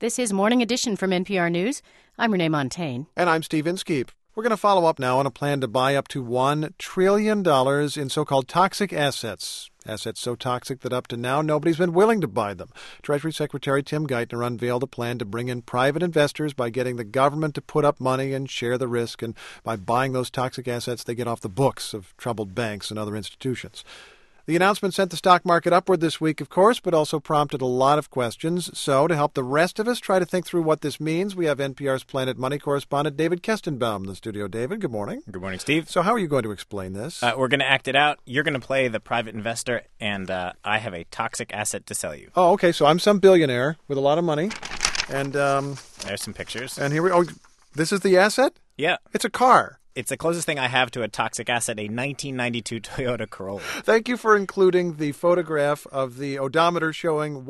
This is Morning Edition from NPR News. I'm Renee Montaigne. And I'm Steve Inskeep. We're going to follow up now on a plan to buy up to $1 trillion in so-called toxic assets. Assets so toxic that up to now nobody's been willing to buy them. Treasury Secretary Tim Geithner unveiled a plan to bring in private investors by getting the government to put up money and share the risk. And by buying those toxic assets, they get off the books of troubled banks and other institutions. The announcement sent the stock market upward this week, of course, but also prompted a lot of questions. So to help the rest of us try to think through what this means, we have NPR's Planet Money correspondent David Kestenbaum in the studio. David, good morning. Good morning, Steve. So how are you going to explain this? We're going to act it out. You're going to play the private investor, and I have a toxic asset to sell you. Oh, okay. So I'm some billionaire with a lot of money. And there's some pictures. And here we go. This is the asset? Yeah. It's a car. It's the closest thing I have to a toxic asset, a 1992 Toyota Corolla. Thank you for including the photograph of the odometer showing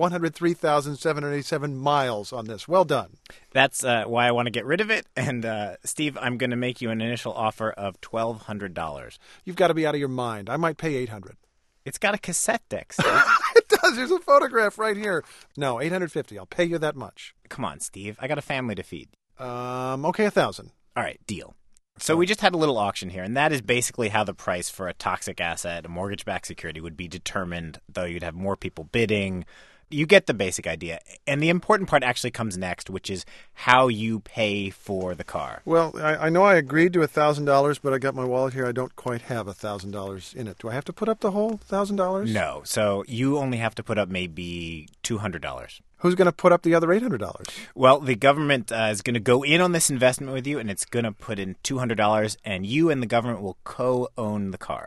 103,787 miles on this. Well done. That's why I want to get rid of it. And, Steve, I'm going to make you an initial offer of $1,200. You've got to be out of your mind. I might pay $800. It's got a cassette deck, Steve. It does. There's a photograph right here. No, $850. I'll pay you that much. Come on, Steve. I got a family to feed. Okay, $1,000. All right, deal. So we just had a little auction here, and that is basically how the price for a toxic asset, a mortgage-backed security, would be determined, though you'd have more people bidding. You get the basic idea. And the important part actually comes next, which is how you pay for the car. Well, I know I agreed to $1,000, but I got my wallet here. I don't quite have $1,000 in it. Do I have to put up the whole $1,000? No. So you only have to put up maybe $200. Who's going to put up the other $800? Well, the government is going to go in on this investment with you, and it's going to put in $200, and you and the government will co-own the car.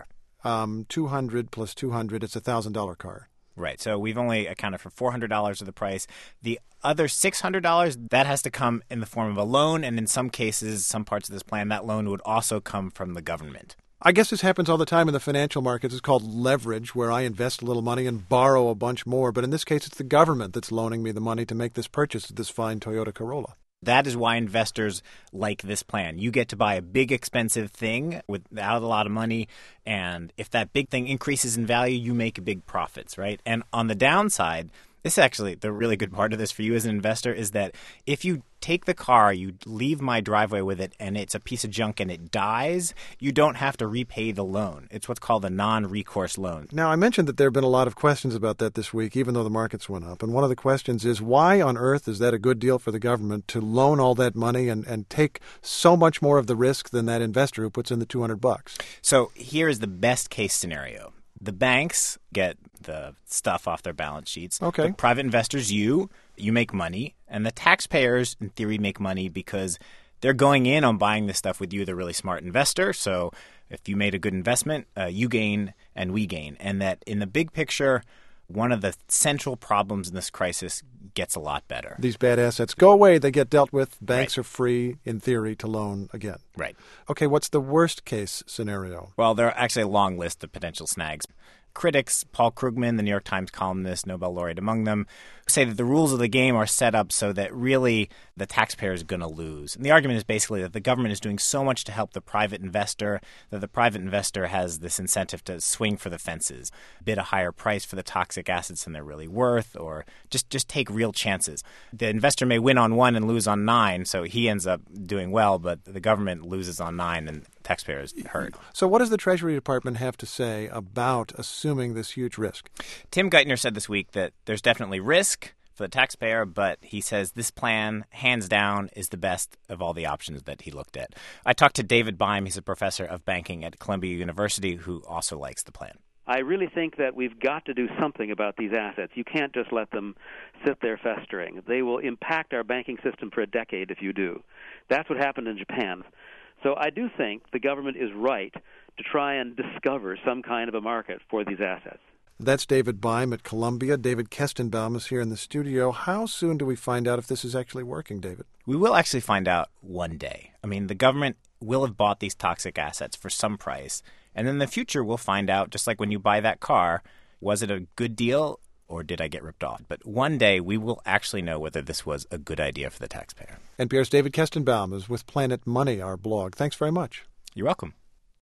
200 plus 200, it's a $1,000 car. Right. So we've only accounted for $400 of the price. The other $600, that has to come in the form of a loan, and in some cases, some parts of this plan, that loan would also come from the government. I guess this happens all the time in the financial markets. It's called leverage, where I invest a little money and borrow a bunch more. But in this case, it's the government that's loaning me the money to make this purchase of this fine Toyota Corolla. That is why investors like this plan. You get to buy a big, expensive thing without a lot of money. And if that big thing increases in value, you make big profits, right? And on the downside, this is actually the really good part of this for you as an investor is that if you take the car, you leave my driveway with it, and it's a piece of junk and it dies, you don't have to repay the loan. It's what's called a non-recourse loan. Now, I mentioned that there have been a lot of questions about that this week, even though the markets went up. And one of the questions is, why on earth is that a good deal for the government to loan all that money and take so much more of the risk than that investor who puts in the $200? So here is the best case scenario. The banks get the stuff off their balance sheets. Okay. The private investors, you make money. And the taxpayers, in theory, make money because they're going in on buying this stuff with you, the really smart investor. So if you made a good investment, you gain and we gain. And that in the big picture, one of the central problems in this crisis gets a lot better. These bad assets go away. They get dealt with. Banks Right. are free, in theory, to loan again. Right. Okay, what's the worst case scenario? Well, there are actually a long list of potential snags. Critics, Paul Krugman, the New York Times columnist, Nobel laureate among them, say that the rules of the game are set up so that really the taxpayer is going to lose. And the argument is basically that the government is doing so much to help the private investor that the private investor has this incentive to swing for the fences, bid a higher price for the toxic assets than they're really worth, or just take real chances. The investor may win on 1 and lose on 9, so he ends up doing well, but the government loses on 9 and taxpayers hurt. So what does the Treasury Department have to say about assuming this huge risk? Tim Geithner said this week that there's definitely risk for the taxpayer, but he says this plan, hands down, is the best of all the options that he looked at. I talked to David Beim. He's a professor of banking at Columbia University who also likes the plan. I really think that we've got to do something about these assets. You can't just let them sit there festering. They will impact our banking system for a decade if you do. That's what happened in Japan. So I do think the government is right to try and discover some kind of a market for these assets. That's David Beim at Columbia. David Kestenbaum is here in the studio. How soon do we find out if this is actually working, David? We will actually find out one day. I mean, the government will have bought these toxic assets for some price, and in the future we'll find out, just like when you buy that car, was it a good deal or did I get ripped off? But one day we will actually know whether this was a good idea for the taxpayer. NPR's David Kestenbaum is with Planet Money, our blog. Thanks very much. You're welcome.